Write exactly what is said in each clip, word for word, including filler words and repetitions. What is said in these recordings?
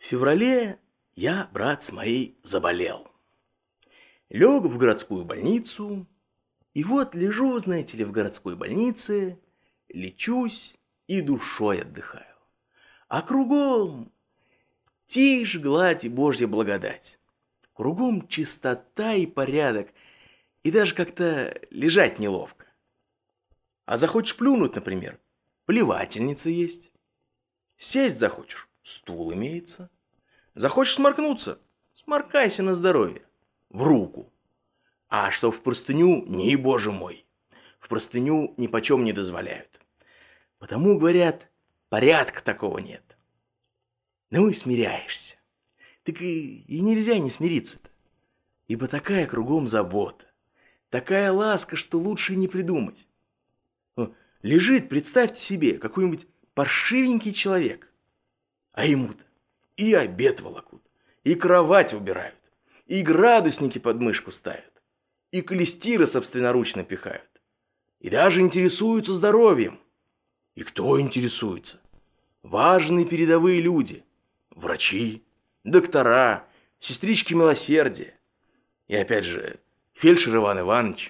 В феврале я, брат с моей, заболел. Лег в городскую больницу, и вот лежу, знаете ли, в городской больнице, лечусь и душой отдыхаю. А кругом тишь, гладь и Божья благодать. Кругом чистота и порядок, и даже как-то лежать неловко. А захочешь плюнуть, например, плевательница есть. Сесть захочешь, стул имеется. Захочешь сморкнуться, сморкайся на здоровье, в руку. А что в простыню, не боже мой, в простыню ни почем не дозволяют. Потому, говорят, порядка такого нет. Ну и смиряешься. Так и, и нельзя не смириться-то. Ибо такая кругом забота, такая ласка, что лучше не придумать. Лежит, представьте себе, какой-нибудь паршивенький человек, а ему-то и обед волокут, и кровать убирают, и градусники под мышку ставят, и клестиры собственноручно пихают, и даже интересуются здоровьем. И кто интересуется? Важные передовые люди, врачи, доктора, сестрички милосердия, и опять же фельдшер Иван Иванович.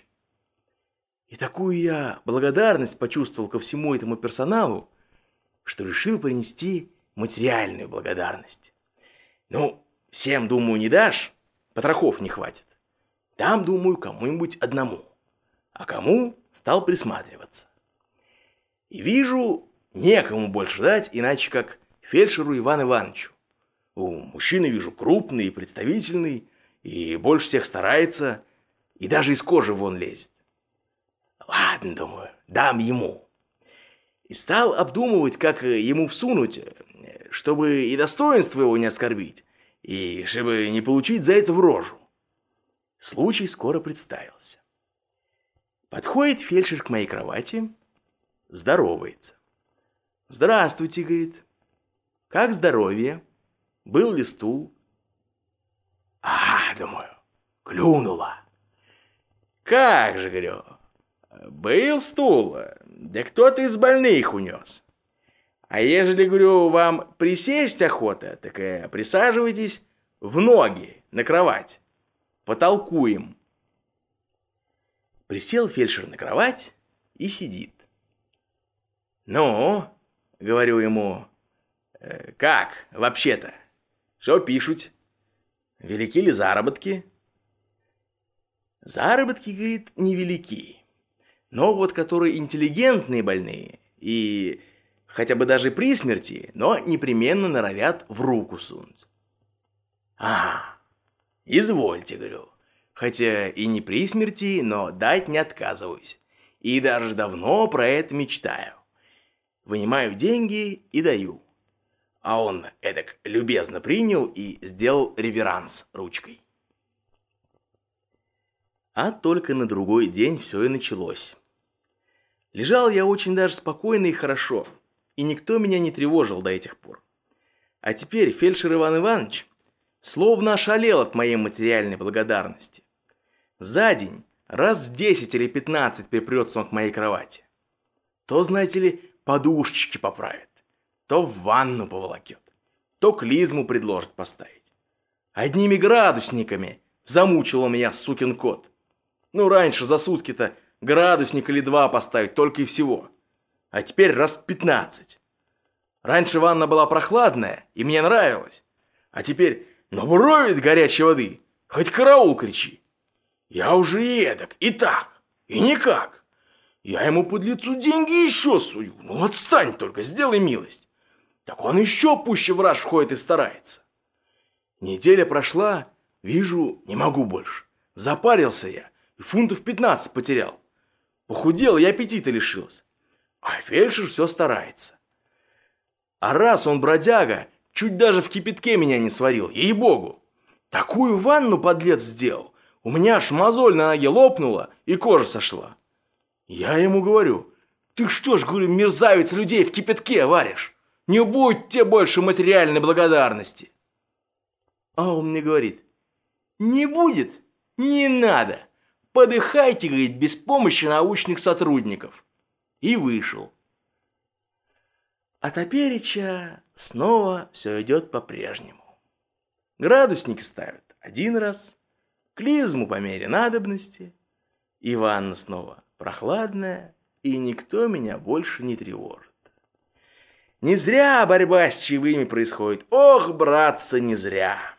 И такую я благодарность почувствовал ко всему этому персоналу, что решил принести материальную благодарность. Ну, всем, думаю, не дашь, потрохов не хватит. Дам, думаю, кому-нибудь одному. А кому стал присматриваться. И вижу, некому больше дать, иначе как фельдшеру Ивану Ивановичу. У мужчины вижу крупный и представительный, и больше всех старается, и даже из кожи вон лезет. Ладно, думаю, дам ему. И стал обдумывать, как ему всунуть, чтобы и достоинство его не оскорбить, и чтобы не получить за это в рожу. Случай скоро представился. Подходит фельдшер к моей кровати, здоровается. «Здравствуйте», — говорит. «Как здоровье? Был ли стул?» «А, думаю, клюнула». «Как же, — говорю, — был стул, да кто-то из больных унес. А ежели, говорю, вам присесть охота, так и присаживайтесь в ноги на кровать. Потолкуем». Присел фельдшер на кровать и сидит. «Ну, — говорю ему, — как вообще-то? Что пишут? Велики ли заработки?» «Заработки, — говорит, — невелики. Но вот которые интеллигентные больные и хотя бы даже при смерти, но непременно норовят в руку сунуть». «Ага, извольте, — говорю, — хотя и не при смерти, но дать не отказываюсь. И даже давно про это мечтаю. Вынимаю деньги и даю». А он эдак любезно принял и сделал реверанс ручкой. А только на другой день все и началось. Лежал я очень даже спокойно и хорошо, и никто меня не тревожил до этих пор. А теперь фельдшер Иван Иванович словно ошалел от моей материальной благодарности. За день раз десять или пятнадцать припрется он к моей кровати. То, знаете ли, подушечки поправит, то в ванну поволокет, то клизму предложит поставить. Одними градусниками замучил он меня, сукин кот. Ну, раньше за сутки-то градусник или два поставить только и всего. А теперь раз пятнадцать. Раньше ванна была прохладная, и мне нравилось. А теперь набуровит горячей воды, хоть караул кричи. Я уже и эдак, и так, и никак. Я ему под лицу деньги еще сую. Ну, отстань только, сделай милость. Так он еще пуще в раж входит и старается. Неделя прошла, вижу, не могу больше. Запарился я, и фунтов пятнадцать потерял. Похудел и аппетита лишился. А фельдшер все старается. А раз он бродяга, чуть даже в кипятке меня не сварил, ей-богу. Такую ванну подлец сделал, у меня аж мозоль на ноге лопнула и кожа сошла. Я ему говорю: «Ты что ж, говорю, мерзавец, людей в кипятке варишь? Не будет тебе больше материальной благодарности». А он мне говорит: «Не будет? Не надо. Подыхайте, — говорит, — без помощи научных сотрудников». И вышел. А топереча снова все идет по-прежнему. Градусники ставят один раз, клизму по мере надобности, и ванна снова прохладная, и никто меня больше не тревожит. Не зря борьба с чаевыми происходит. Ох, братцы, не зря.